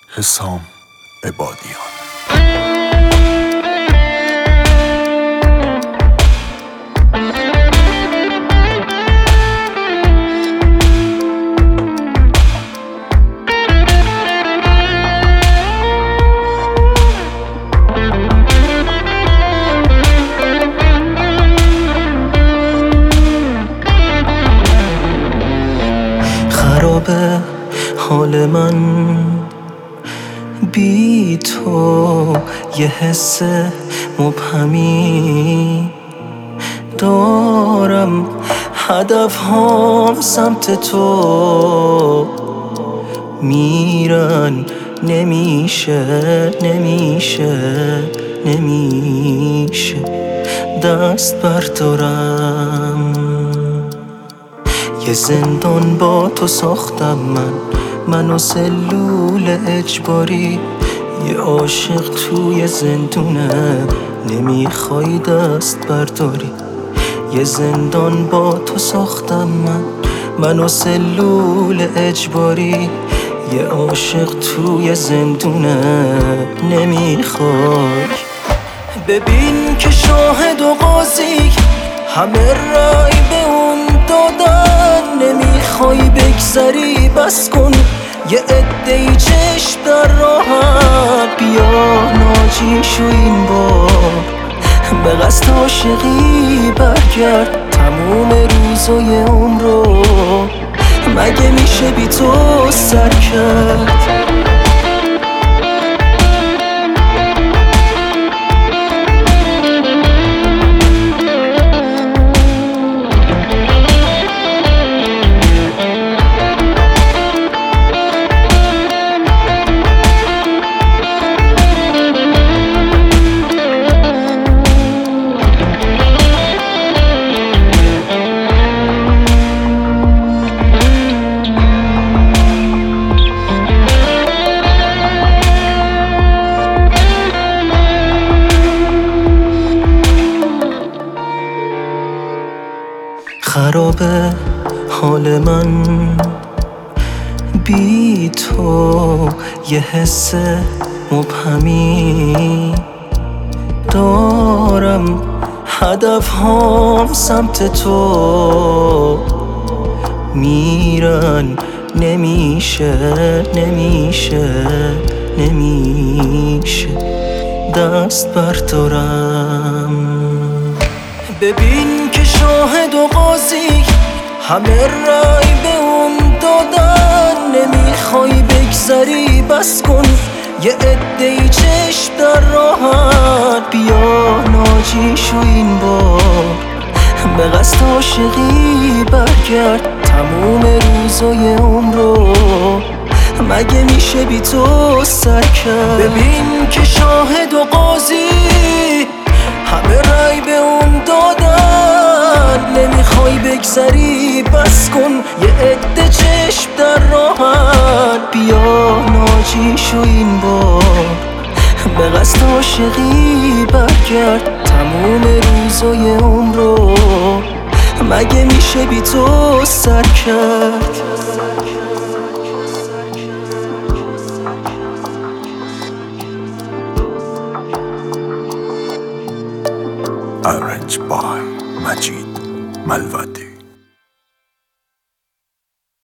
حسام عبادیان. خرابه حال من بی تو، یه حس مبهمی دارم، هدف هام سمت تو میرن، نمیشه دست بردارم. یه زندان با تو ساختم منو سلول اجباری، یه عاشق توی زندونه نمیخوای دست برداری. یه زندان با تو ساختم منو سلول اجباری، یه عاشق توی زندونه نمیخوای. ببین که شاهد و قاضی همه رای به اون دادن، نمیخوای بگذری بس کن، یه عده‌ای چشم در راهن. بیا ناجی شو این بار، به قصد عاشقی برگرد تموم روزای عمرو، مگه میشه بی تو سر کرد؟ خرابه حال من بی تو، یه حس مبهمی دارم، هدف هام سمت تو میرن، نمیشه دست بردارم. ببین که شاهد و قاضی همه رای به اون دادن، نمیخوای بگذری بس کن، یه عده‌ای چشم در راهن. بیا ناجی شو این بار، به قصد عاشقی برگرد تموم روزای عمرو، مگه میشه بی تو سر کرد؟ ببین که شاهد و قاضی همه رای به اون دادن، نمیخوای بگذری بس کن، یه عده چشم در راهن. بیا ناجی شو این بار، به قصد عاشقی برگرد تموم روزای عمرو، مگه میشه بی تو سر کرد؟ Arranged by Majid Malvat.